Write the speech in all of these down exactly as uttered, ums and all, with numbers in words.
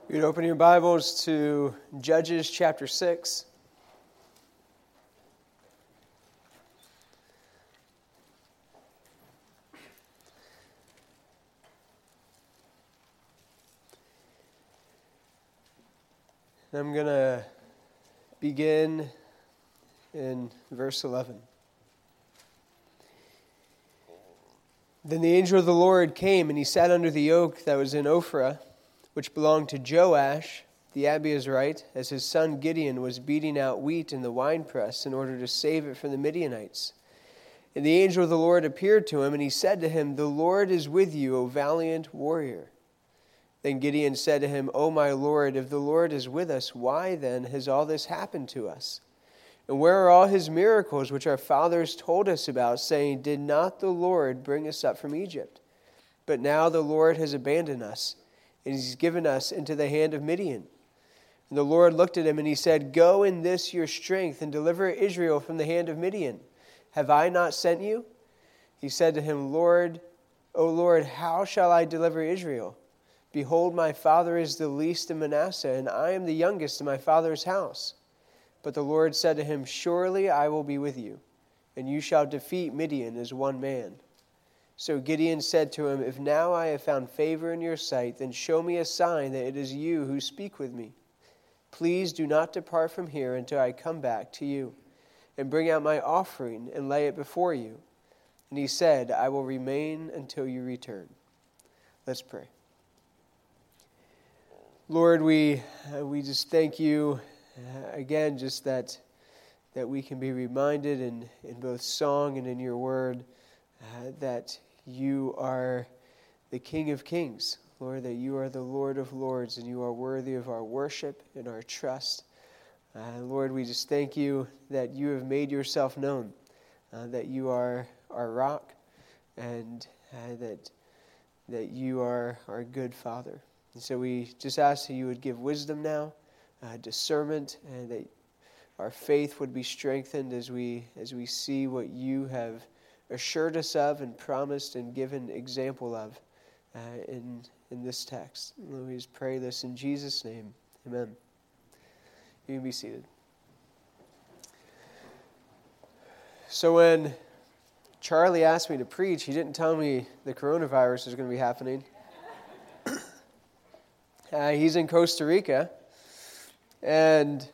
You'd open your Bibles to Judges chapter six. I'm going to begin in verse eleven. Then the angel of the Lord came, and he sat under the oak that was in Ophrah, which belonged to Joash, the Abiezrite, as his son Gideon was beating out wheat in the winepress in order to save it from the Midianites. And the angel of the Lord appeared to him, and he said to him, "The Lord is with you, O valiant warrior." Then Gideon said to him, "O my Lord, if the Lord is with us, why then has all this happened to us? And where are all his miracles which our fathers told us about, saying, 'Did not the Lord bring us up from Egypt?' But now the Lord has abandoned us, and he's given us into the hand of Midian." And the Lord looked at him, and he said, "Go in this your strength, and deliver Israel from the hand of Midian. Have I not sent you?" He said to him, "Lord, O Lord, how shall I deliver Israel? Behold, my father is the least in Manasseh, and I am the youngest in my father's house." But the Lord said to him, "Surely I will be with you, and you shall defeat Midian as one man." So Gideon said to him, "If now I have found favor in your sight, then show me a sign that it is you who speak with me. Please do not depart from here until I come back to you, and bring out my offering and lay it before you." And he said, "I will remain until you return." Let's pray. Lord, we uh, we just thank you uh, again, just that that we can be reminded in, in both song and in your word uh, that you are the King of Kings, Lord, that you are the Lord of Lords, and you are worthy of our worship and our trust. Uh, Lord, we just thank you that you have made yourself known, uh, that you are our rock, and uh, that that you are our good Father. And so we just ask that you would give wisdom now, uh, discernment, and that our faith would be strengthened as we as we see what you have assured us of and promised and given example of uh, in in this text. Lord, we just pray this in Jesus' name. Amen. You can be seated. So when Charlie asked me to preach, he didn't tell me the coronavirus is going to be happening. uh, he's in Costa Rica. And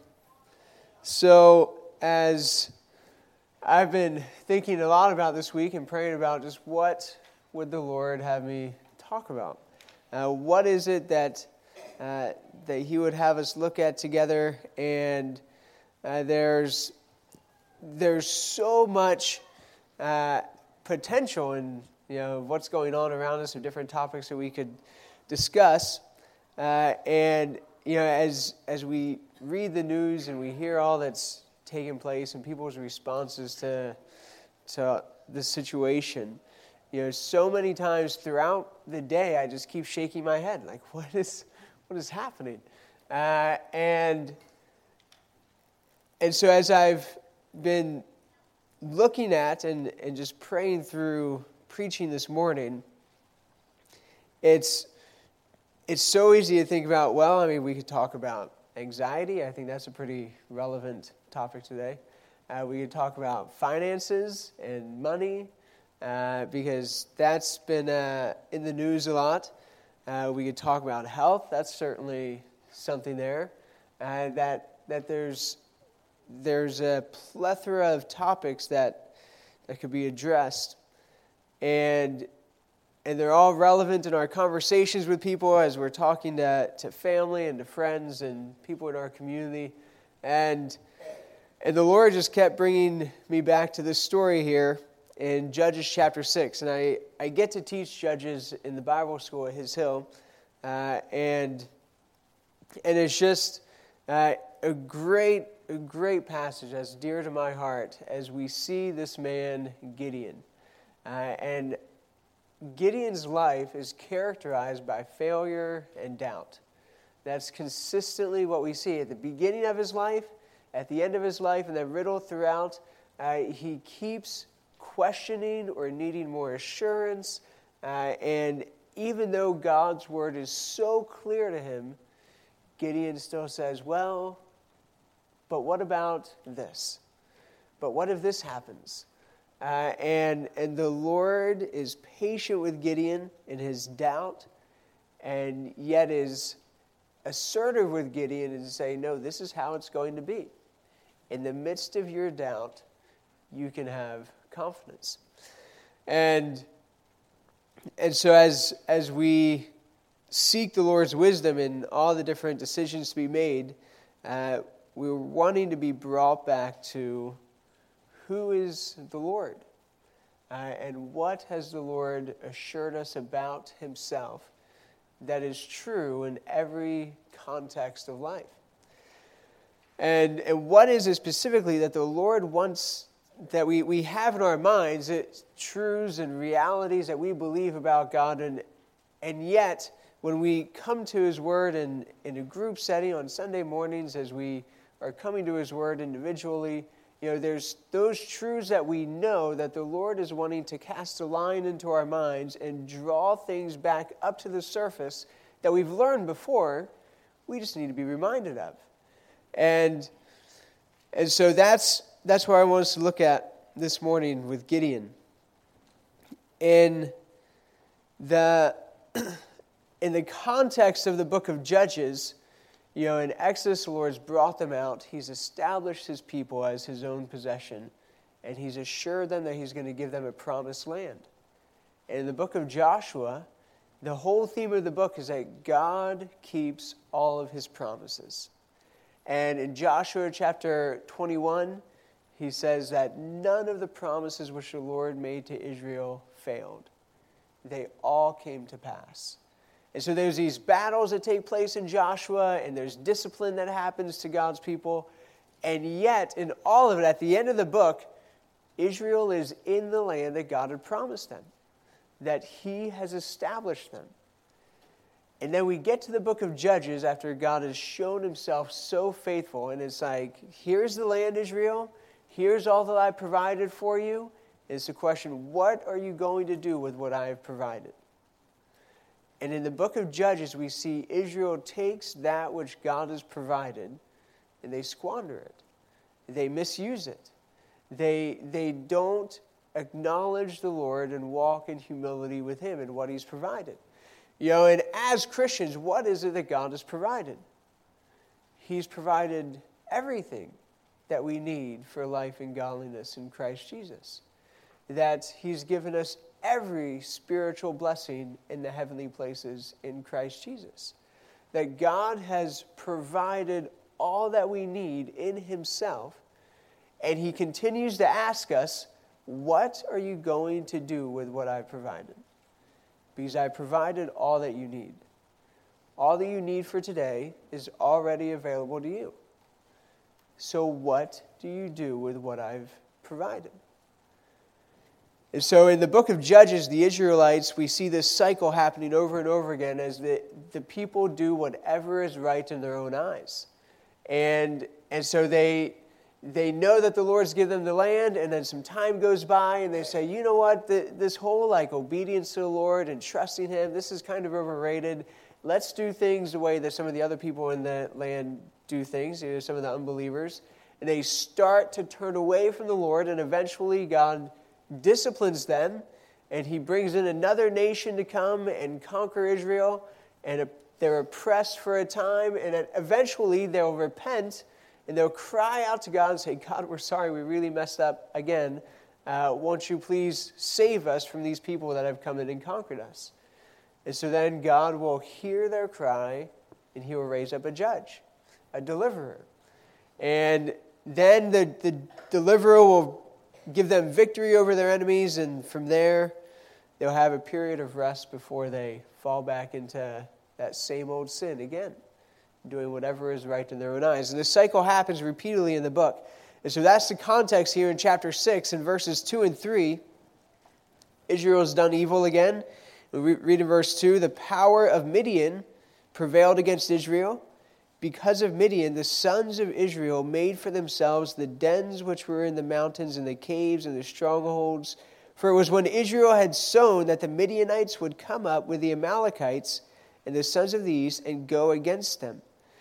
so as I've been thinking a lot about this week and praying about just what would the Lord have me talk about. Uh, what is it that uh, that He would have us look at together? And uh, there's there's so much uh, potential in you know what's going on around us, and different topics that we could discuss. Uh, and you know, as as we read the news and we hear all that's taking place and people's responses to to the situation, you know, so many times throughout the day, I just keep shaking my head, like, what is what is happening? Uh, and and so as I've been looking at and, and just praying through preaching this morning, it's it's so easy to think about, well, I mean, we could talk about anxiety. I think that's a pretty relevant topic today. Uh, we could talk about finances and money, uh, because that's been uh, in the news a lot. Uh, we could talk about health. That's certainly something there. Uh, that that there's there's a plethora of topics that that could be addressed, and and they're all relevant in our conversations with people as we're talking to, to family and to friends and people in our community. And and the Lord just kept bringing me back to this story here in Judges chapter six. And I, I get to teach Judges in the Bible school at His Hill. Uh, and and it's just uh, a great, a great passage that's dear to my heart as we see this man, Gideon. Uh, and Gideon's life is characterized by failure and doubt. That's consistently what we see at the beginning of his life, at the end of his life, and then riddled throughout. Uh, he keeps questioning or needing more assurance. Uh, and even though God's word is so clear to him, Gideon still says, well, but what about this? But what if this happens? Uh, and, and the Lord is patient with Gideon in his doubt, and yet is assertive with Gideon and say, no, this is how it's going to be. In the midst of your doubt, you can have confidence. And and so as as we seek the Lord's wisdom in all the different decisions to be made, uh, we're wanting to be brought back to who is the Lord, uh, and what has the Lord assured us about himself that is true in every context of life. And, and what is it specifically that the Lord wants, that we, we have in our minds, it's truths and realities that we believe about God, and and yet when we come to his word in, in a group setting on Sunday mornings, as we are coming to his word individually, you know, there's those truths that we know that the Lord is wanting to cast a line into our minds and draw things back up to the surface that we've learned before. We just need to be reminded of. And and so that's that's where I want us to look at this morning with Gideon. In the in the context of the book of Judges, you know, in Exodus, the Lord's brought them out. He's established his people as his own possession, and he's assured them that he's going to give them a promised land. And in the book of Joshua, the whole theme of the book is that God keeps all of his promises. And in Joshua chapter twenty-one, he says that none of the promises which the Lord made to Israel failed. They all came to pass. And so there's these battles that take place in Joshua, and there's discipline that happens to God's people. And yet, in all of it, at the end of the book, Israel is in the land that God had promised them, that he has established them. And then we get to the book of Judges after God has shown himself so faithful, and it's like, here's the land, Israel. Here's all that I provided for you. It's the question, what are you going to do with what I have provided? And in the book of Judges, we see Israel takes that which God has provided, and they squander it. They misuse it. They, they don't acknowledge the Lord and walk in humility with him and what he's provided. You know, and as Christians, what is it that God has provided? He's provided everything that we need for life and godliness in Christ Jesus. That he's given us every spiritual blessing in the heavenly places in Christ Jesus. That God has provided all that we need in himself, and he continues to ask us, what are you going to do with what I've provided? Because I provided all that you need. All that you need for today is already available to you. So what do you do with what I've provided? And so in the book of Judges, the Israelites, we see this cycle happening over and over again as the, the people do whatever is right in their own eyes. And and so they they know that the Lord's given them the land, and then some time goes by, and they say, you know what, the, this whole like obedience to the Lord and trusting him, this is kind of overrated. Let's do things the way that some of the other people in the land do things, you know, some of the unbelievers. And they start to turn away from the Lord, and eventually God disciplines them, and he brings in another nation to come and conquer Israel, and they're oppressed for a time, and eventually they'll repent, and they'll cry out to God and say, God, we're sorry, we really messed up again. Uh, won't you please save us from these people that have come in and conquered us? And so then God will hear their cry, and he will raise up a judge, a deliverer. And then the, the deliverer will give them victory over their enemies, and from there, they'll have a period of rest before they fall back into that same old sin again, doing whatever is right in their own eyes. And this cycle happens repeatedly in the book. And so that's the context here in chapter six, in verses two and three. Israel has done evil again. We read in verse two, the power of Midian prevailed against Israel. Because of Midian, the sons of Israel made for themselves the dens which were in the mountains and the caves and the strongholds. For it was when Israel had sown that the Midianites would come up with the Amalekites and the sons of the east and go against them.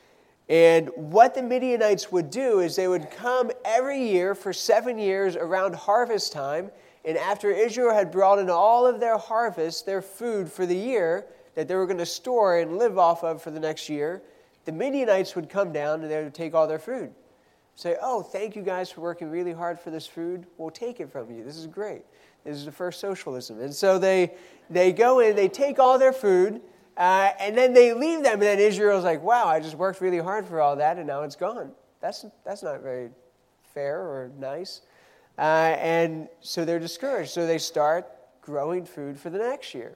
And what the Midianites would do is they would come every year for seven years around harvest time. And after Israel had brought in all of their harvest, their food for the year that they were going to store and live off of for the next year, the Midianites would come down and they would take all their food. Say, oh, thank you guys for working really hard for this food. We'll take it from you. This is great. This is the first socialism. And so they they go in, they take all their food, uh, and then they leave them. And then Israel's like, wow, I just worked really hard for all that, and now it's gone. That's, that's not very fair or nice. Uh, and so they're discouraged. So they start growing food for the next year.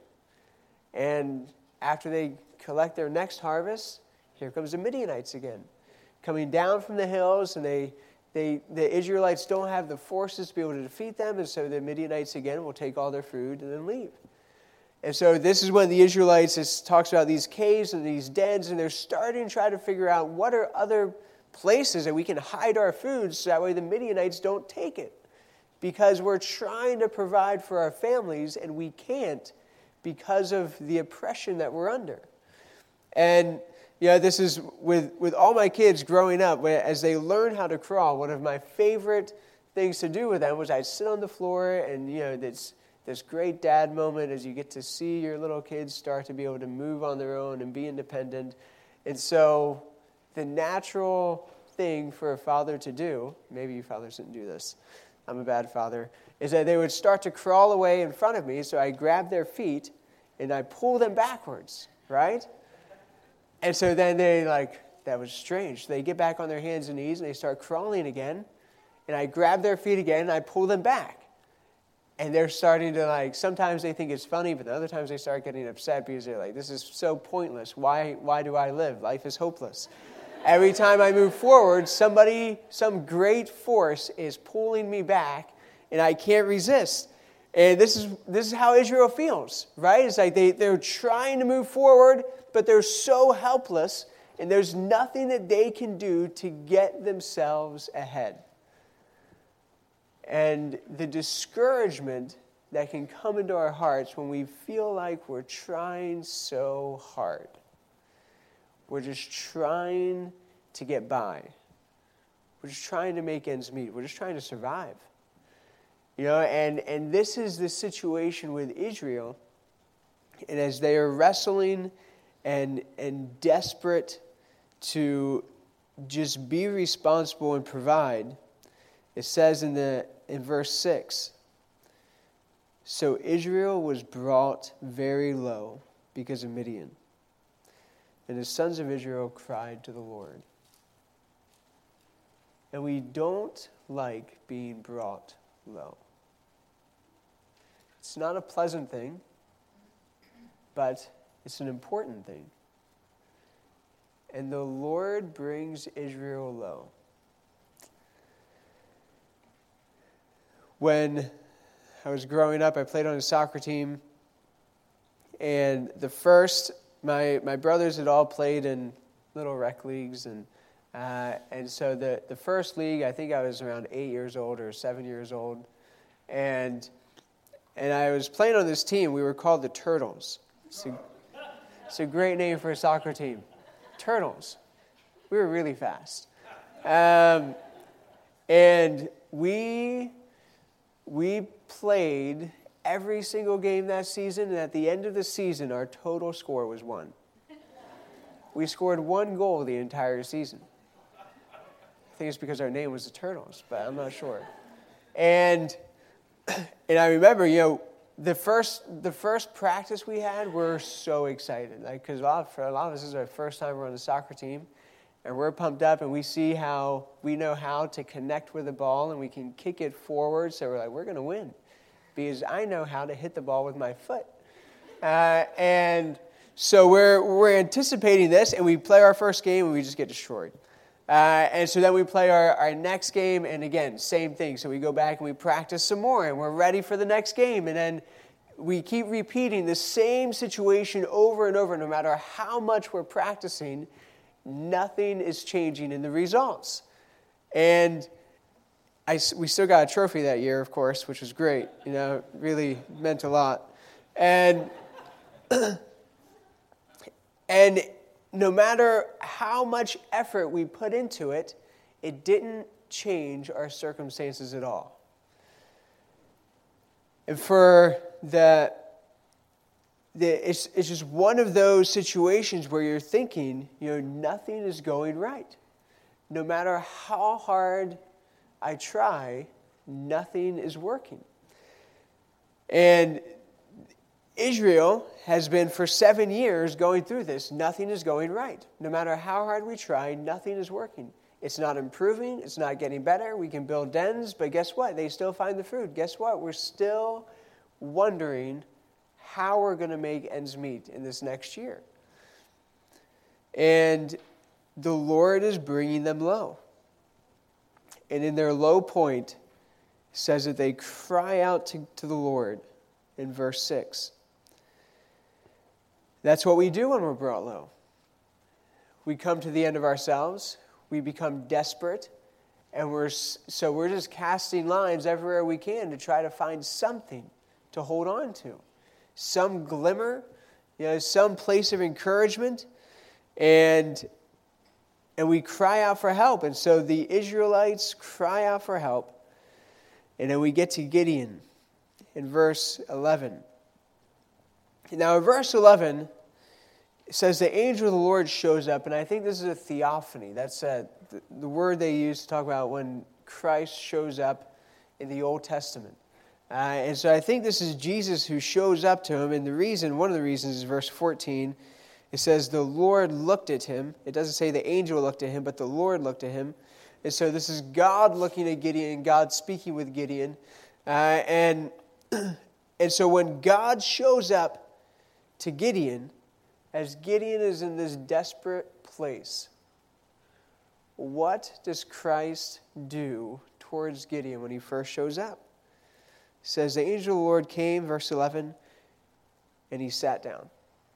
And after they collect their next harvest, here comes the Midianites again, coming down from the hills, and they, they, the Israelites don't have the forces to be able to defeat them, and so the Midianites again will take all their food and then leave. And so this is when the Israelites, it talks about these caves and these dens, and they're starting to try to figure out what are other places that we can hide our food so that way the Midianites don't take it. Because we're trying to provide for our families, and we can't because of the oppression that we're under. And you know, this is with, with all my kids growing up, as they learn how to crawl, one of my favorite things to do with them was I'd sit on the floor, and you know, this, this great dad moment as you get to see your little kids start to be able to move on their own and be independent. And so the natural thing for a father to do, maybe you fathers didn't do this, I'm a bad father, is that they would start to crawl away in front of me, so I grab their feet and I pull them backwards, right? And so then they like, that was strange. They get back on their hands and knees and they start crawling again, and I grab their feet again and I pull them back. And they're starting to like, sometimes they think it's funny, but other times they start getting upset because they're like, this is so pointless. Why, why do I live? Life is hopeless. Every time I move forward, somebody, some great force is pulling me back, and I can't resist. And this is this is how Israel feels, right? It's like they, they're trying to move forward, but they're so helpless, and there's nothing that they can do to get themselves ahead. And the discouragement that can come into our hearts when we feel like we're trying so hard. We're just trying to get by. We're just trying to make ends meet. We're just trying to survive. You know, and, and this is the situation with Israel. And as they are wrestling and, and desperate to just be responsible and provide, it says in the in verse six, so Israel was brought very low because of Midian. And the sons of Israel cried to the Lord. And we don't like being brought low. It's not a pleasant thing, but it's an important thing. And the Lord brings Israel low. When I was growing up, I played on a soccer team, and the first My my brothers had all played in little rec leagues, and uh, and so the, the first league, I think I was around eight years old or seven years old, and and I was playing on this team. We were called the Turtles. It's a, it's a great name for a soccer team, Turtles. We were really fast, um, and we we played every single game that season, and at the end of the season, our total score was one. We scored one goal the entire season. I think it's because our name was the Turtles, but I'm not sure. And and I remember, you know, the first the first practice we had, we're so excited, like because a lot for a lot of us, this is our first time we're on the soccer team, and we're pumped up, and we see how we know how to connect with the ball, and we can kick it forward. So we're like, we're going to win, because I know how to hit the ball with my foot. Uh, and so we're we're anticipating this, and we play our first game, and we just get destroyed. Uh, and so then we play our, our next game, and again, same thing. So we go back and we practice some more, and we're ready for the next game. And then we keep repeating the same situation over and over. No matter how much we're practicing, nothing is changing in the results. And I, we still got a trophy that year, of course, which was great. You know, really meant a lot. And and no matter how much effort we put into it, it didn't change our circumstances at all. And for the, the it's, it's just one of those situations where you're thinking, you know, nothing is going right. No matter how hard I try, nothing is working. And Israel has been for seven years going through this. Nothing is going right. No matter how hard we try, nothing is working. It's not improving. It's not getting better. We can build dens, but guess what? They still find the food. Guess what? We're still wondering how we're going to make ends meet in this next year. And the Lord is bringing them low. And in their low point, it says that they cry out to, to the Lord in verse six. That's what we do when we're brought low. We come to the end of ourselves. We become desperate. And we're so we're just casting lines everywhere we can to try to find something to hold on to. Some glimmer, you know, some place of encouragement. And And we cry out for help. And so the Israelites cry out for help. And then we get to Gideon in verse eleven. Now in verse eleven, it says the angel of the Lord shows up. And I think this is a theophany. That's a, the, the word they use to talk about when Christ shows up in the Old Testament. Uh, and so I think this is Jesus who shows up to him. And the reason, one of the reasons is verse fourteen. It says the Lord looked at him. It doesn't say the angel looked at him, but the Lord looked at him. And so this is God looking at Gideon, God speaking with Gideon. Uh, and, and so when God shows up to Gideon, as Gideon is in this desperate place, what does Christ do towards Gideon when he first shows up? It says the angel of the Lord came, verse eleven, and he sat down.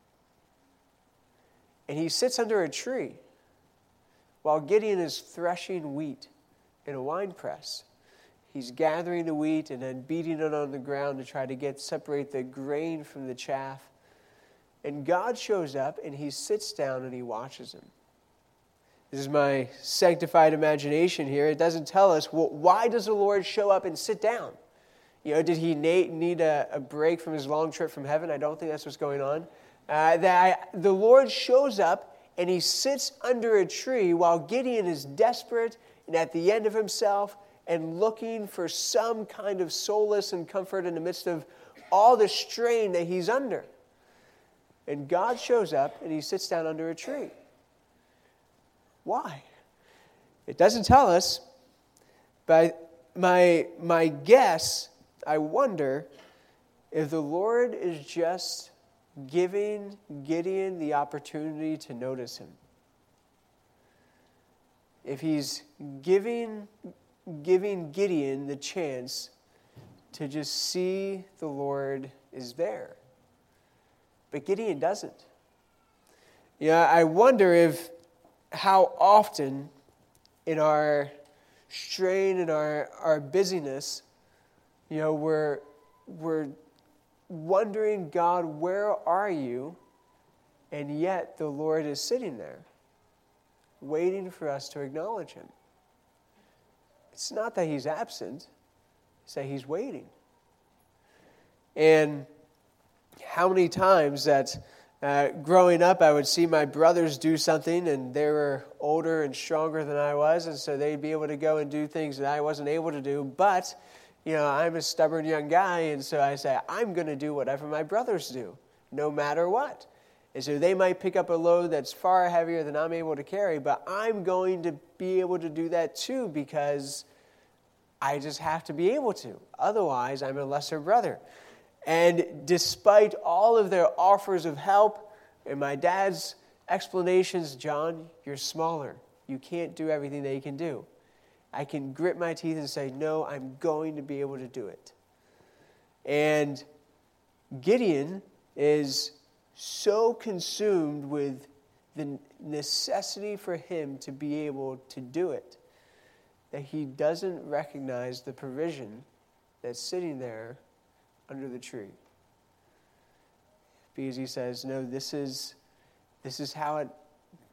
And he sits under a tree while Gideon is threshing wheat in a winepress. He's gathering the wheat and then beating it on the ground to try to get separate the grain from the chaff. And God shows up and he sits down and he watches him. This is my sanctified imagination here. It doesn't tell us, well, why does the Lord show up and sit down? You know, did he need a, a break from his long trip from heaven? I don't think that's what's going on. Uh, that the Lord shows up and he sits under a tree while Gideon is desperate and at the end of himself and looking for some kind of solace and comfort in the midst of all the strain that he's under. And God shows up and he sits down under a tree. Why? It doesn't tell us, but my, my guess, I wonder if the Lord is just giving Gideon the opportunity to notice him. If he's giving, giving Gideon the chance to just see the Lord is there. But Gideon doesn't. Yeah, I wonder if how often in our strain and our, our busyness, you know, we're we're wondering, God, where are you? And yet the Lord is sitting there, waiting for us to acknowledge him. It's not that he's absent, it's that he's waiting. And how many times that uh, growing up I would see my brothers do something and they were older and stronger than I was, and so they'd be able to go and do things that I wasn't able to do, but you know, I'm a stubborn young guy, and so I say, I'm going to do whatever my brothers do, no matter what. And so they might pick up a load that's far heavier than I'm able to carry, but I'm going to be able to do that too because I just have to be able to. Otherwise, I'm a lesser brother. And despite all of their offers of help and my dad's explanations, John, you're smaller. You can't do everything they can do. I can grit my teeth and say, no, I'm going to be able to do it. And Gideon is so consumed with the necessity for him to be able to do it that he doesn't recognize the provision that's sitting there under the tree. Because he says, no, this is this is how it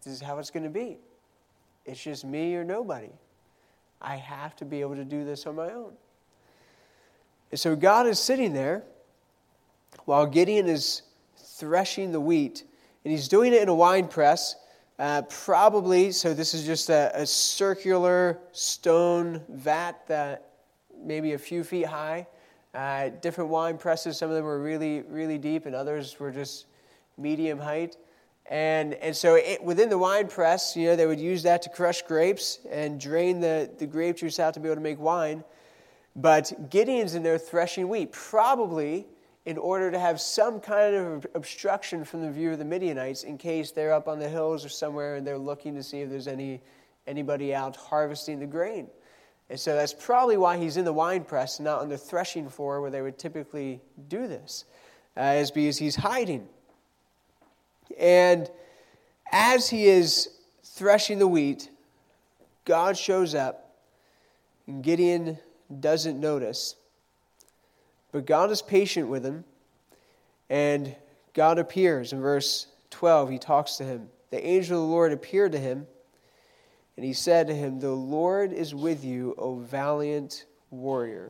this is how it's going to be. It's just me or nobody. I have to be able to do this on my own. And so God is sitting there while Gideon is threshing the wheat, and he's doing it in a wine press, uh, probably, so this is just a, a circular stone vat that maybe a few feet high. Uh, different wine presses, some of them were really, really deep, and others were just medium height. And and so it, within the wine press, you know, they would use that to crush grapes and drain the, the grape juice out to be able to make wine. But Gideon's in there threshing wheat, probably in order to have some kind of obstruction from the view of the Midianites in case they're up on the hills or somewhere and they're looking to see if there's any anybody out harvesting the grain. And so that's probably why he's in the wine press and not on the threshing floor where they would typically do this, uh, is because he's hiding. And as he is threshing the wheat, God shows up, and Gideon doesn't notice. But God is patient with him, and God appears. In verse twelve, he talks to him. The angel of the Lord appeared to him, and he said to him, "The Lord is with you, O valiant warrior."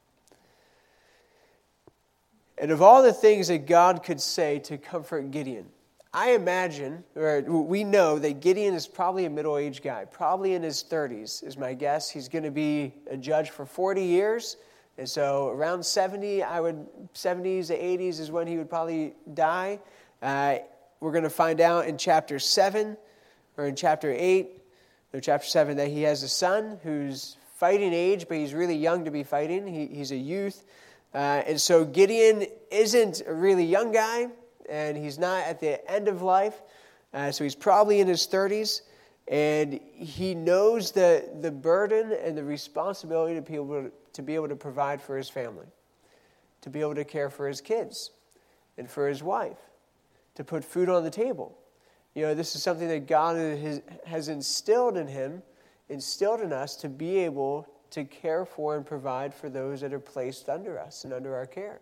And of all the things that God could say to comfort Gideon, I imagine, or we know that Gideon is probably a middle-aged guy, probably in his thirties, is my guess. He's going to be a judge for forty years, and so around seventy, I would seventies to eighties is when he would probably die. Uh, we're going to find out in chapter seven, or in chapter eight, or chapter seven, that he has a son who's fighting age, but he's really young to be fighting. He, he's a youth, uh, and so Gideon isn't a really young guy, and he's not at the end of life, uh, so he's probably in his thirties, and he knows the, the burden and the responsibility to be, able to, to be able to provide for his family, to be able to care for his kids and for his wife, to put food on the table. You know, this is something that God has, has instilled in him, instilled in us to be able to care for and provide for those that are placed under us and under our care.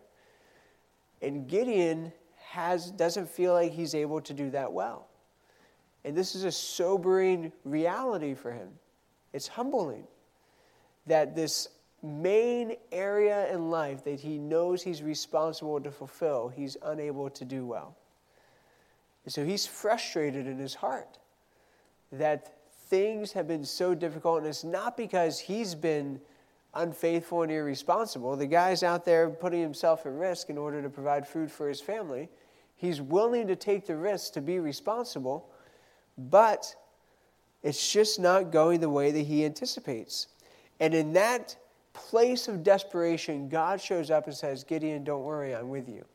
And Gideon Has, doesn't feel like he's able to do that well. And this is a sobering reality for him. It's humbling that this main area in life that he knows he's responsible to fulfill, he's unable to do well. And so he's frustrated in his heart that things have been so difficult, and it's not because he's been unfaithful and irresponsible. The guy's out there putting himself at risk in order to provide food for his family. He's willing to take the risk to be responsible, but it's just not going the way that he anticipates. And in that place of desperation, God shows up and says, "Gideon, don't worry, I'm with you.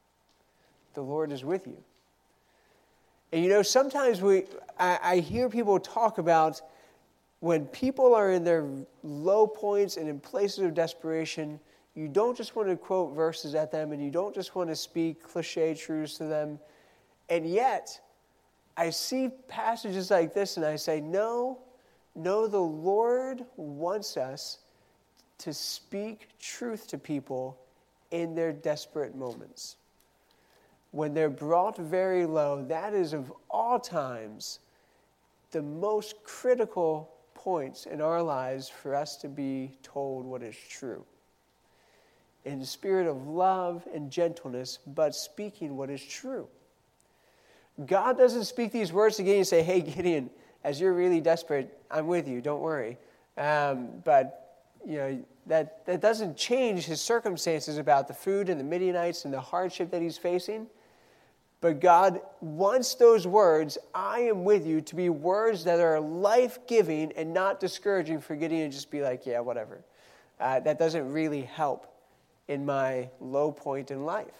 The Lord is with you." And you know, sometimes we, I, I hear people talk about when people are in their low points and in places of desperation, you don't just want to quote verses at them, and you don't just want to speak cliche truths to them. And yet, I see passages like this, and I say, no, no, the Lord wants us to speak truth to people in their desperate moments. When they're brought very low, that is of all times the most critical points in our lives for us to be told what is true. In the spirit of love and gentleness, but speaking what is true. God doesn't speak these words to Gideon and say, "Hey, Gideon, as you're really desperate, I'm with you, don't worry." Um, but, you know, that, that doesn't change his circumstances about the food and the Midianites and the hardship that he's facing. But God wants those words, "I am with you," to be words that are life-giving and not discouraging for Gideon to just be like, "Yeah, whatever." Uh, that doesn't really help in my low point in life.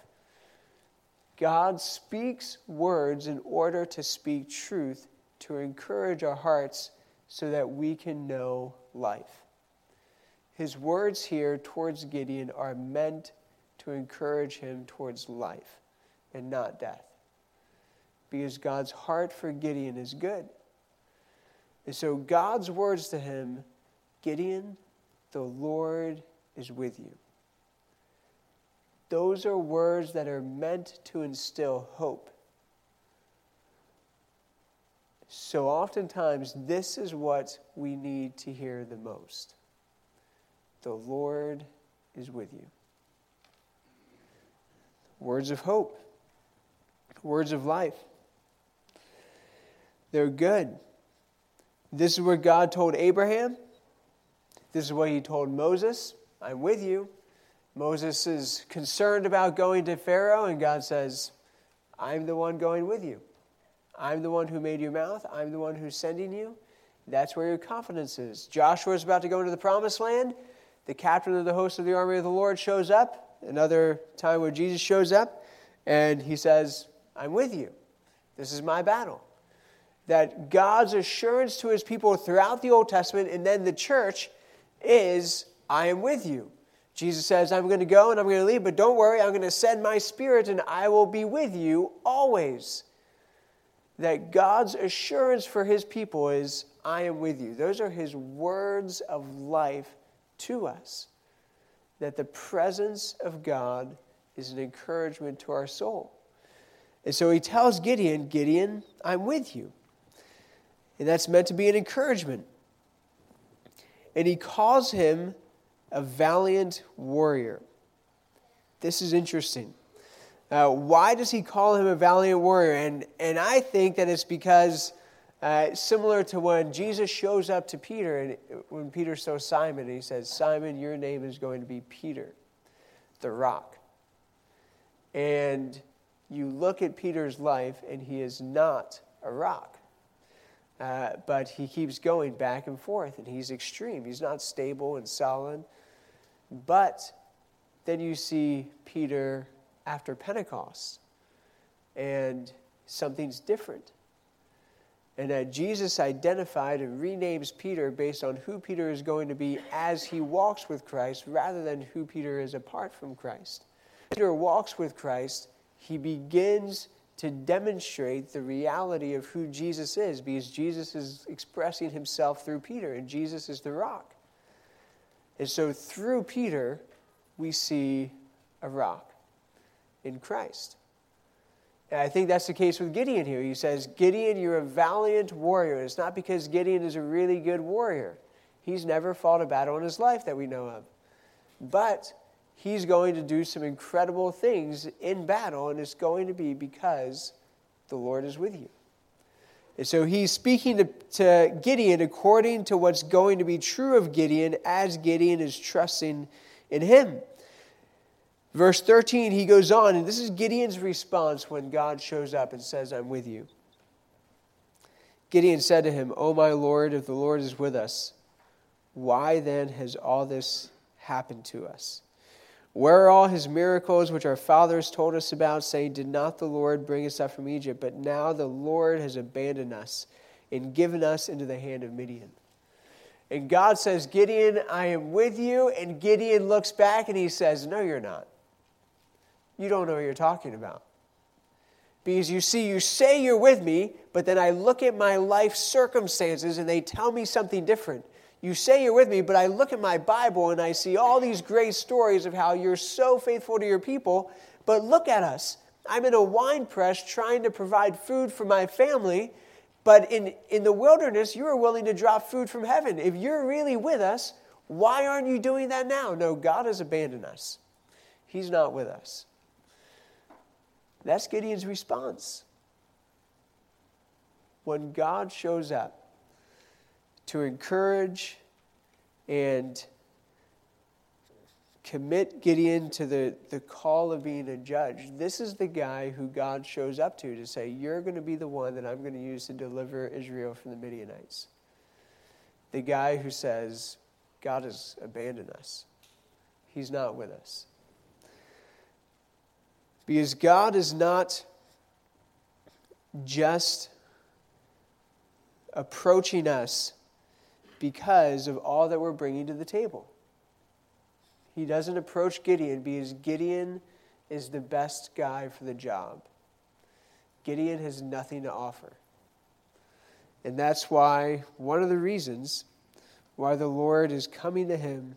God speaks words in order to speak truth, to encourage our hearts so that we can know life. His words here towards Gideon are meant to encourage him towards life and not death. Because God's heart for Gideon is good. And so God's words to him, "Gideon, the Lord is with you." Those are words that are meant to instill hope. So oftentimes, this is what we need to hear the most. The Lord is with you. Words of hope. Words of life. They're good. This is what God told Abraham. This is what he told Moses. I'm with you. Moses is concerned about going to Pharaoh, and God says, I'm the one going with you. I'm the one who made your mouth. I'm the one who's sending you. That's where your confidence is. Joshua is about to go into the promised land. The captain of the host of the army of the Lord shows up. Another time where Jesus shows up, and he says, I'm with you. This is my battle. That God's assurance to his people throughout the Old Testament and then the church is, I am with you. Jesus says, I'm going to go and I'm going to leave, but don't worry, I'm going to send my Spirit and I will be with you always. That God's assurance for his people is, I am with you. Those are his words of life to us. That the presence of God is an encouragement to our soul. And so he tells Gideon, Gideon, I'm with you. And that's meant to be an encouragement. And he calls him a valiant warrior. This is interesting. Uh, why does he call him a valiant warrior? And, and I think that it's because, uh, similar to when Jesus shows up to Peter, and when Peter saw Simon, and he says, Simon, your name is going to be Peter, the rock. And you look at Peter's life, and he is not a rock. Uh, but he keeps going back and forth, and he's extreme. He's not stable and solid. But then you see Peter after Pentecost, and something's different. And that Jesus identified and renames Peter based on who Peter is going to be as he walks with Christ, rather than who Peter is apart from Christ. Peter walks with Christ, he begins to demonstrate the reality of who Jesus is, because Jesus is expressing himself through Peter, and Jesus is the rock. And so through Peter, we see a rock in Christ. And I think that's the case with Gideon here. He says, Gideon, you're a valiant warrior. And it's not because Gideon is a really good warrior. He's never fought a battle in his life that we know of. But he's going to do some incredible things in battle, and it's going to be because the Lord is with you. And so he's speaking to, to Gideon according to what's going to be true of Gideon as Gideon is trusting in him. Verse thirteen, he goes on, and this is Gideon's response when God shows up and says, I'm with you. Gideon said to him, O my Lord, if the Lord is with us, why then has all this happened to us? Where are all his miracles which our fathers told us about, saying, did not the Lord bring us up from Egypt? But now the Lord has abandoned us and given us into the hand of Midian. And God says, Gideon, I am with you. And Gideon looks back and he says, no, you're not. You don't know what you're talking about. Because you see, you say you're with me, but then I look at my life circumstances and they tell me something different. You say you're with me, but I look at my Bible and I see all these great stories of how you're so faithful to your people. But look at us. I'm in a wine press trying to provide food for my family. But in, in the wilderness, you are willing to drop food from heaven. If you're really with us, why aren't you doing that now? No, God has abandoned us. He's not with us. That's Gideon's response. When God shows up to encourage and commit Gideon to the, the call of being a judge, this is the guy who God shows up to to say, you're going to be the one that I'm going to use to deliver Israel from the Midianites. The guy who says, God has abandoned us. He's not with us. Because God is not just approaching us because of all that we're bringing to the table. He doesn't approach Gideon because Gideon is the best guy for the job. Gideon has nothing to offer. And that's why, one of the reasons why the Lord is coming to him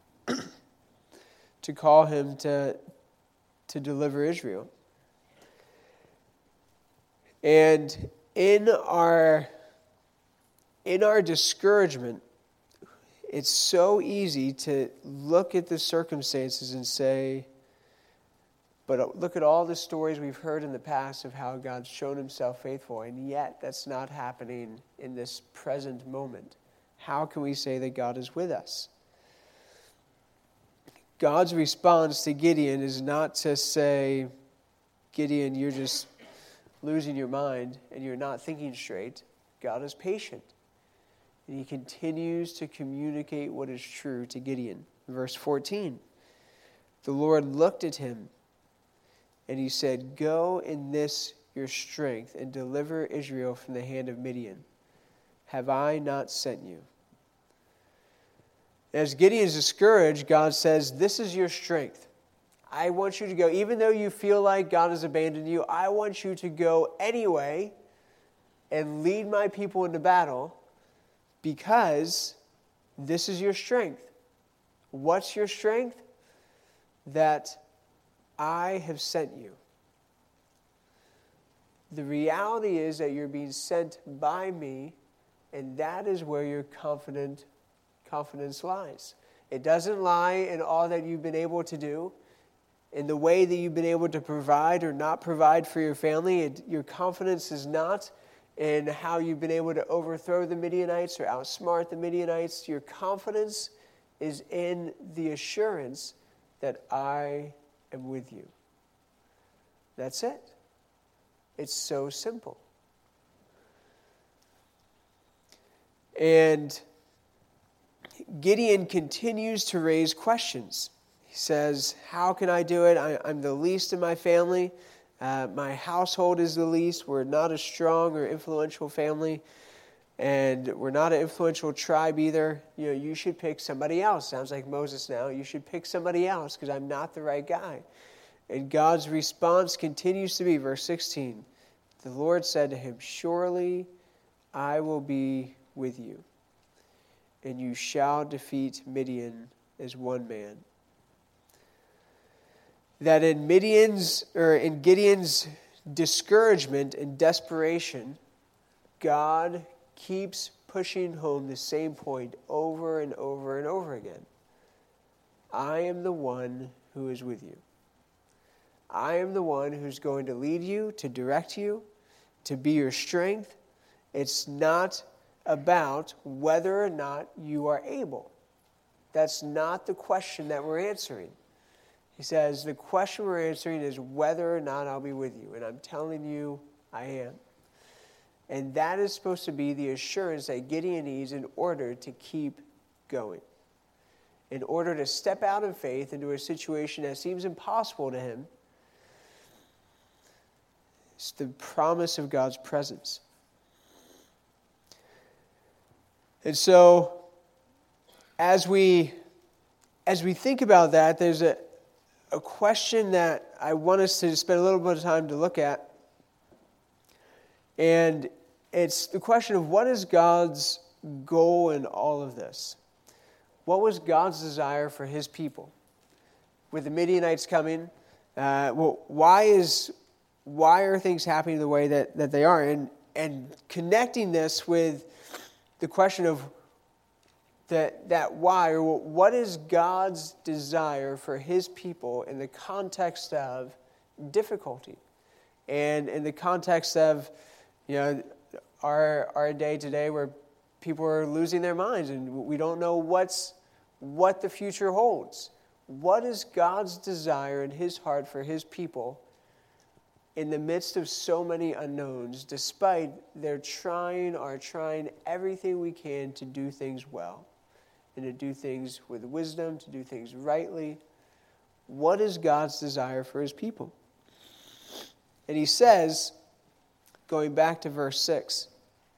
to call him to, to deliver Israel. And in our in our discouragement, it's so easy to look at the circumstances and say, but look at all the stories we've heard in the past of how God's shown himself faithful, and yet that's not happening in this present moment. How can we say that God is with us? God's response to Gideon is not to say, Gideon, you're just losing your mind and you're not thinking straight. God is patient. And he continues to communicate what is true to Gideon. Verse fourteen, the Lord looked at him and he said, go in this your strength and deliver Israel from the hand of Midian. Have I not sent you? As Gideon is discouraged, God says, this is your strength. I want you to go. Even though you feel like God has abandoned you, I want you to go anyway and lead my people into battle because this is your strength. What's your strength? That I have sent you. The reality is that you're being sent by me, and that is where your confident confidence lies. It doesn't lie in all that you've been able to do, in the way that you've been able to provide or not provide for your family. It, your confidence is not in how you've been able to overthrow the Midianites or outsmart the Midianites. Your confidence is in the assurance that I am with you. That's it. It's so simple. And Gideon continues to raise questions. He says, how can I do it? I, I'm the least in my family. Uh, my household is the least. We're not a strong or influential family. And we're not an influential tribe either. You know, you should pick somebody else. Sounds like Moses now. You should pick somebody else because I'm not the right guy. And God's response continues to be, verse sixteen, the Lord said to him, surely I will be with you, and you shall defeat Midian as one man. That in Midian's or in Gideon's discouragement and desperation, God keeps pushing home the same point over and over and over again. I am the one who is with you. I am the one who's going to lead you, to direct you, to be your strength. It's not about whether or not you are able. That's not the question that we're answering. He says, the question we're answering is whether or not I'll be with you. And I'm telling you, I am. And that is supposed to be the assurance that Gideon needs in order to keep going. In order to step out in faith into a situation that seems impossible to him. It's the promise of God's presence. And so, as we as we think about that, there's a, a question that I want us to spend a little bit of time to look at. And it's the question of what is God's goal in all of this? What was God's desire for his people? With the Midianites coming, uh, well, why is why are things happening the way that, that they are? And and connecting this with the question of that that why, or what is God's desire for his people in the context of difficulty, and in the context of, you know, our our day today where people are losing their minds and we don't know what's what the future holds. What is God's desire in his heart for his people in the midst of so many unknowns, despite their trying are trying everything we can to do things well and to do things with wisdom, to do things rightly? What is God's desire for his people? And he says, going back to verse six,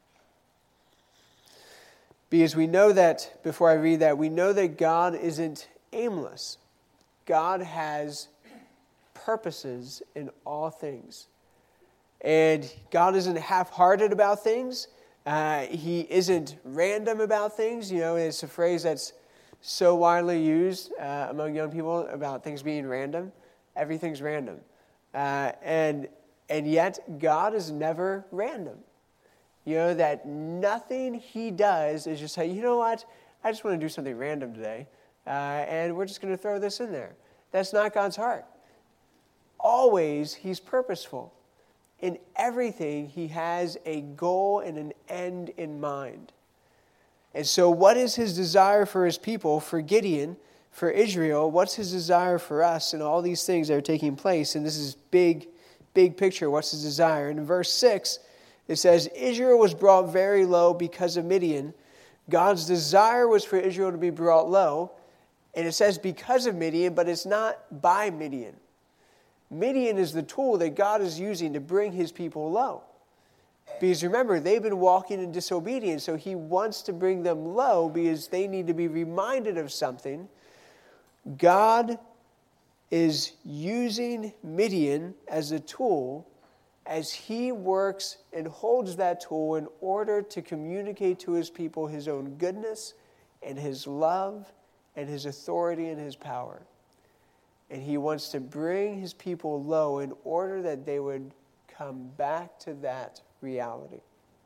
because we know that, before I read that, we know that God isn't aimless. God has purposes in all things. And God isn't half-hearted about things. Uh, he isn't random about things. You know, it's a phrase that's so widely used uh, among young people about things being random. Everything's random. Uh, and and yet, God is never random. You know, that nothing he does is just say, you know what, I just want to do something random today, uh, and we're just going to throw this in there. That's not God's heart. Always, he's purposeful. In everything, he has a goal and an end in mind. And so what is his desire for his people, for Gideon, for Israel? What's his desire for us and all these things that are taking place? And this is big, big picture. What's his desire? And in verse six, it says, Israel was brought very low because of Midian. God's desire was for Israel to be brought low. And it says because of Midian, but it's not by Midian. Midian is the tool that God is using to bring his people low. Because remember, they've been walking in disobedience, so he wants to bring them low because they need to be reminded of something. God is using Midian as a tool as he works and holds that tool in order to communicate to his people his own goodness and his love and his authority and his power. And he wants to bring his people low in order that they would come back to that reality.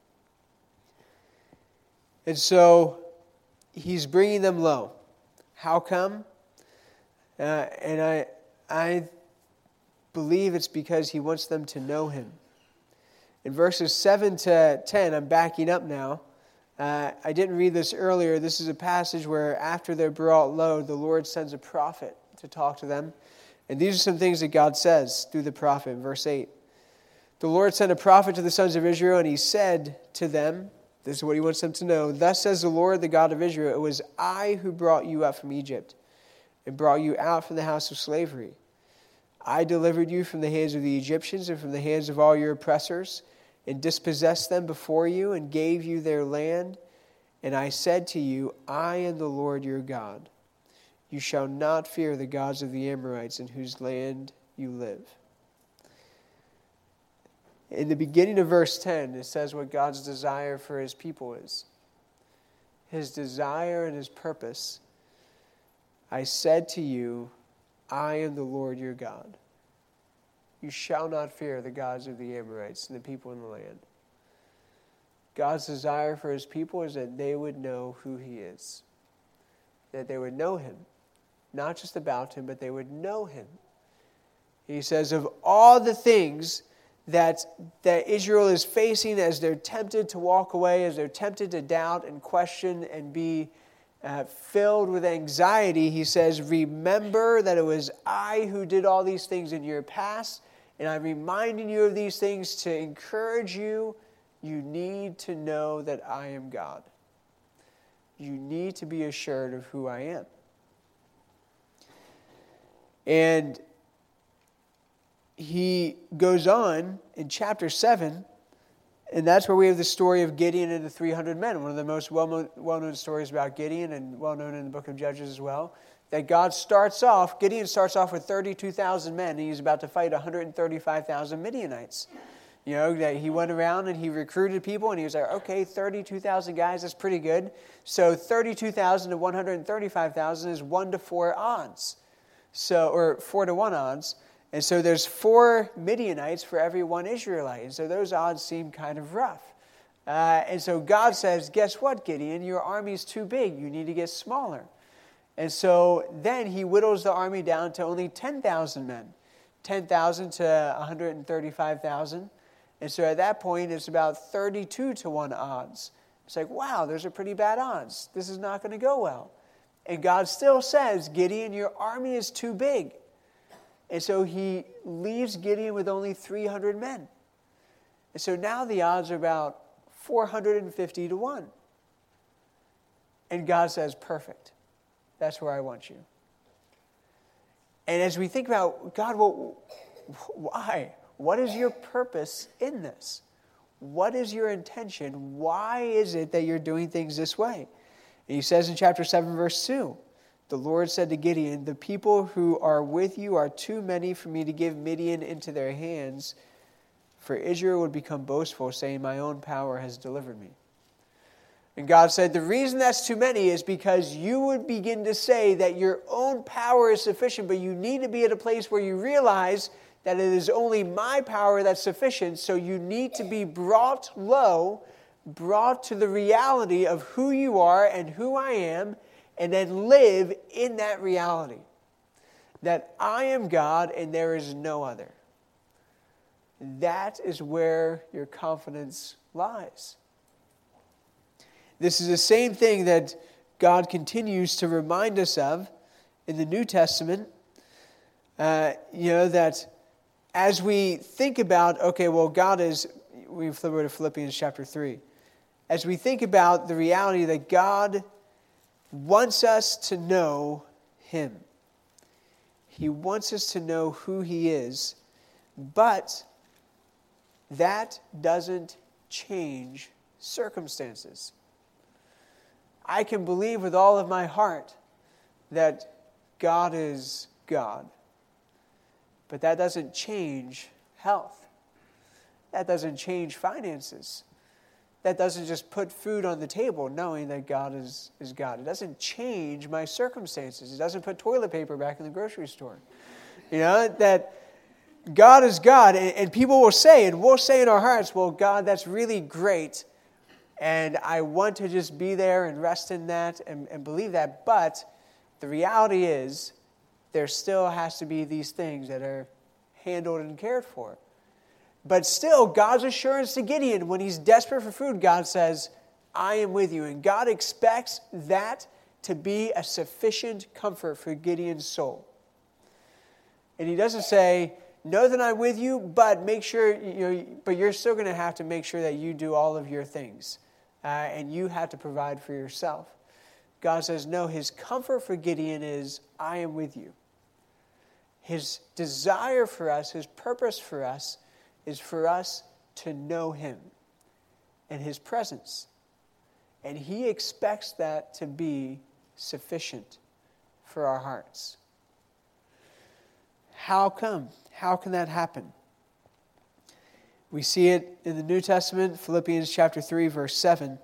And so he's bringing them low. How come? Uh, and I, I believe it's because he wants them to know him. In verses seven to ten, I'm backing up now. Uh, I didn't read this earlier. This is a passage where after they're brought low, the Lord sends a prophet to talk to them. And these are some things that God says through the prophet in verse eight. The Lord sent a prophet to the sons of Israel, and he said to them, this is what he wants them to know, thus says the Lord, the God of Israel, it was I who brought you up from Egypt and brought you out from the house of slavery. I delivered you from the hands of the Egyptians and from the hands of all your oppressors, and dispossessed them before you and gave you their land. And I said to you, I am the Lord your God. You shall not fear the gods of the Amorites in whose land you live. In the beginning of verse ten, it says what God's desire for his people is. His desire and his purpose. I said to you, I am the Lord your God. You shall not fear the gods of the Amorites and the people in the land. God's desire for his people is that they would know who he is. That they would know him. Not just about him, but they would know him. He says, of all the things that, that Israel is facing as they're tempted to walk away, as they're tempted to doubt and question and be uh, filled with anxiety, he says, remember that it was I who did all these things in your past, and I'm reminding you of these things to encourage you. You need to know that I am God. You need to be assured of who I am. And he goes on in chapter seven, and that's where we have the story of Gideon and the three hundred men, one of the most well-known, well-known stories about Gideon and well-known in the book of Judges as well, that God starts off, Gideon starts off with thirty-two thousand men, and he's about to fight one hundred thirty-five thousand Midianites. You know, that he went around and he recruited people, and he was like, okay, thirty-two thousand guys, that's pretty good. So thirty-two thousand to one hundred thirty-five thousand is one to four odds. So, or four to one odds. And so there's four Midianites for every one Israelite. And so those odds seem kind of rough. Uh, and so God says, guess what, Gideon? Your army is too big. You need to get smaller. And so then he whittles the army down to only ten thousand men. ten thousand to one hundred thirty-five thousand. And so at that point, it's about thirty-two to one odds. It's like, wow, those are pretty bad odds. This is not going to go well. And God still says, Gideon, your army is too big. And so he leaves Gideon with only three hundred men. And so now the odds are about four hundred fifty to one. And God says, perfect. That's where I want you. And as we think about, God, well, why? What is your purpose in this? What is your intention? Why is it that you're doing things this way? And he says in chapter seven, verse two, the Lord said to Gideon, the people who are with you are too many for me to give Midian into their hands, for Israel would become boastful, saying, my own power has delivered me. And God said, the reason that's too many is because you would begin to say that your own power is sufficient, but you need to be at a place where you realize that it is only my power that's sufficient, so you need to be brought low brought to the reality of who you are and who I am, and then live in that reality. That I am God and there is no other. That is where your confidence lies. This is the same thing that God continues to remind us of in the New Testament. Uh, you know, that as we think about, okay, well, God is, we flip over to Philippians chapter three. As we think about the reality that God wants us to know Him. He wants us to know who He is, but that doesn't change circumstances. I can believe with all of my heart that God is God, but that doesn't change health. That doesn't change finances. That doesn't just put food on the table knowing that God is, is God. It doesn't change my circumstances. It doesn't put toilet paper back in the grocery store. You know, that God is God. And, and people will say, and we'll say in our hearts, well, God, that's really great. And I want to just be there and rest in that and, and believe that. But the reality is there still has to be these things that are handled and cared for. But still, God's assurance to Gideon, when he's desperate for food, God says, I am with you. And God expects that to be a sufficient comfort for Gideon's soul. And he doesn't say, know that I'm with you, but make sure, you know, but you're still going to have to make sure that you do all of your things. Uh, and you have to provide for yourself. God says, no, his comfort for Gideon is, I am with you. His desire for us, his purpose for us, is for us to know him and his presence. And he expects that to be sufficient for our hearts. How come? How can that happen? We see it in the New Testament, Philippians chapter three, verse seven.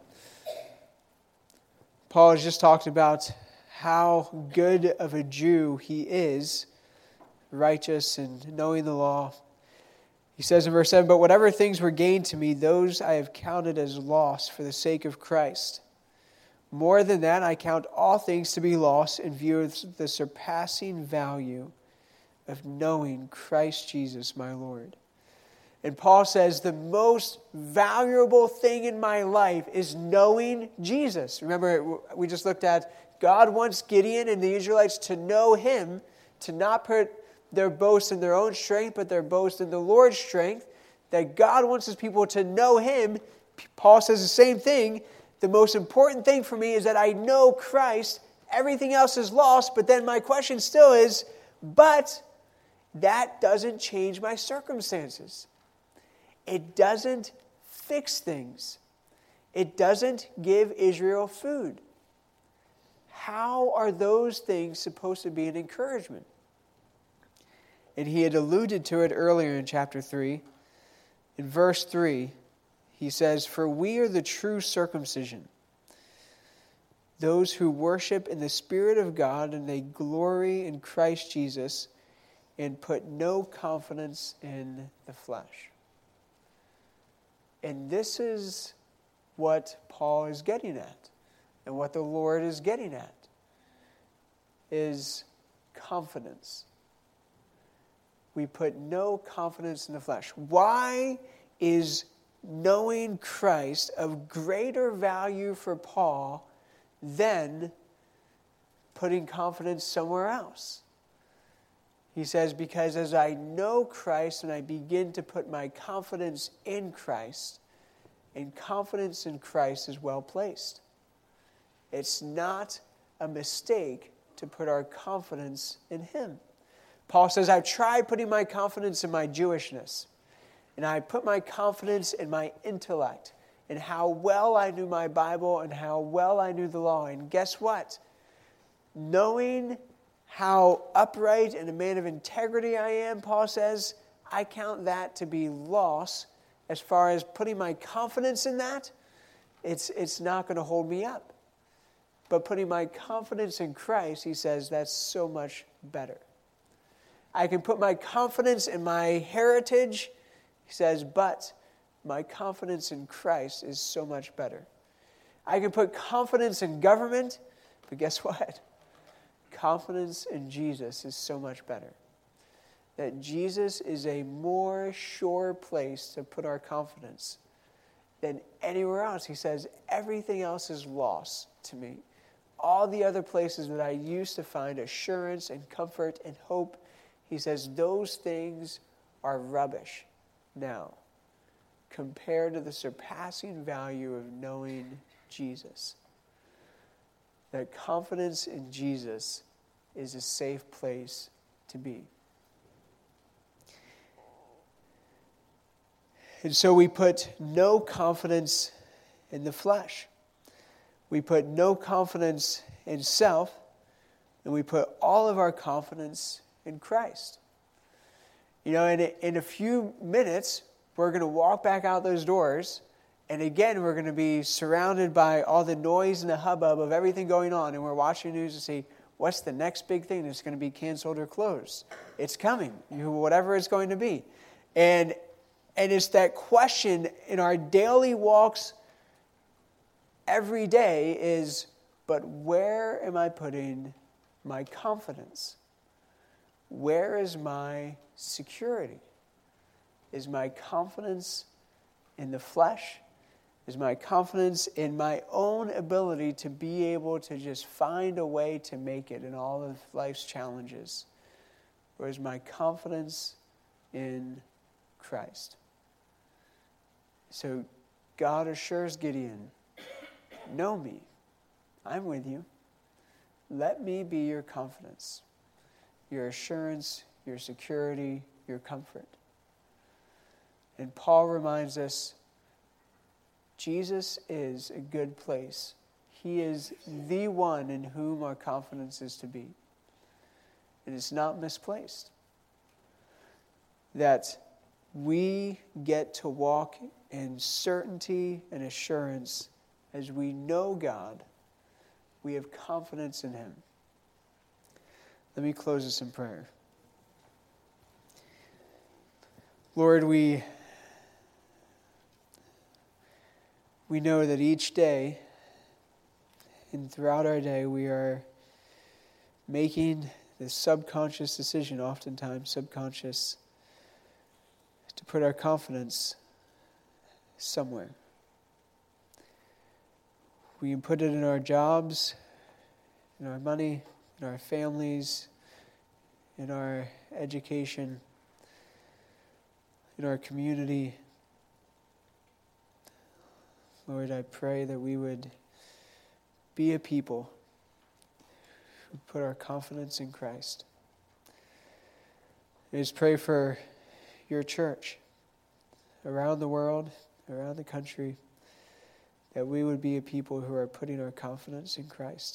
Paul has just talked about how good of a Jew he is, righteous and knowing the law. He says in verse seven, but whatever things were gained to me, those I have counted as loss for the sake of Christ. More than that, I count all things to be lost in view of the surpassing value of knowing Christ Jesus my Lord. And Paul says the most valuable thing in my life is knowing Jesus. Remember, we just looked at God wants Gideon and the Israelites to know him, to not put their boast in their own strength, but their boast in the Lord's strength, that God wants his people to know him. Paul says the same thing. The most important thing for me is that I know Christ. Everything else is lost, but then my question still is, but that doesn't change my circumstances. It doesn't fix things. It doesn't give Israel food. How are those things supposed to be an encouragement? And he had alluded to it earlier in chapter three. In verse three, he says, for we are the true circumcision, those who worship in the Spirit of God, and they glory in Christ Jesus, and put no confidence in the flesh. And this is what Paul is getting at, and what the Lord is getting at, is confidence. We put no confidence in the flesh. Why is knowing Christ of greater value for Paul than putting confidence somewhere else? He says, because as I know Christ and I begin to put my confidence in Christ, and confidence in Christ is well placed. It's not a mistake to put our confidence in him. Paul says, I've tried putting my confidence in my Jewishness, and I put my confidence in my intellect, and how well I knew my Bible, and how well I knew the law. And guess what? Knowing how upright and a man of integrity I am, Paul says, I count that to be loss. As far as putting my confidence in that, it's, it's not going to hold me up. But putting my confidence in Christ, he says, that's so much better. I can put my confidence in my heritage, he says, but my confidence in Christ is so much better. I can put confidence in government, but guess what? Confidence in Jesus is so much better. That Jesus is a more sure place to put our confidence than anywhere else. He says, everything else is lost to me. All the other places that I used to find assurance and comfort and hope, he says, those things are rubbish now compared to the surpassing value of knowing Jesus. That confidence in Jesus is a safe place to be. And so we put no confidence in the flesh. We put no confidence in self, and we put all of our confidence in Christ. You know, in a, in a few minutes, we're going to walk back out those doors, and again, we're going to be surrounded by all the noise and the hubbub of everything going on, and we're watching the news to see what's the next big thing that's going to be canceled or closed. It's coming, you, whatever it's going to be. And, and it's that question in our daily walks every day is, but where am I putting my confidence? Where is my security? Is my confidence in the flesh? Is my confidence in my own ability to be able to just find a way to make it in all of life's challenges? Or is my confidence in Christ? So God assures Gideon, know me. I'm with you. Let me be your confidence, your assurance, your security, your comfort. And Paul reminds us, Jesus is a good place. He is the one in whom our confidence is to be. It is not misplaced. That we get to walk in certainty and assurance as we know God. We have confidence in Him. Let me close this in prayer. Lord, we we know that each day and throughout our day we are making the subconscious decision, oftentimes subconscious, to put our confidence somewhere. We can put it in our jobs, in our money, in our families, in our education, in our community. Lord, I pray that we would be a people who put our confidence in Christ. I just pray for your church around the world, around the country, that we would be a people who are putting our confidence in Christ.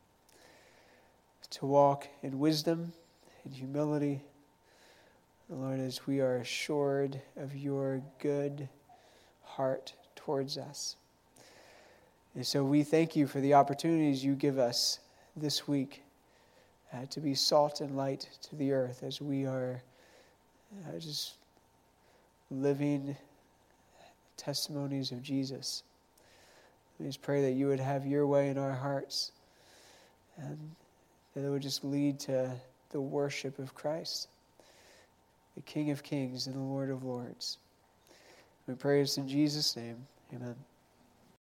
To walk in wisdom and humility, Lord, as we are assured of your good heart towards us. And so we thank you for the opportunities you give us this week uh, to be salt and light to the earth as we are uh, just living testimonies of Jesus. We just pray that you would have your way in our hearts and that it would just lead to the worship of Christ, the King of Kings and the Lord of Lords. We pray this in Jesus' name. Amen.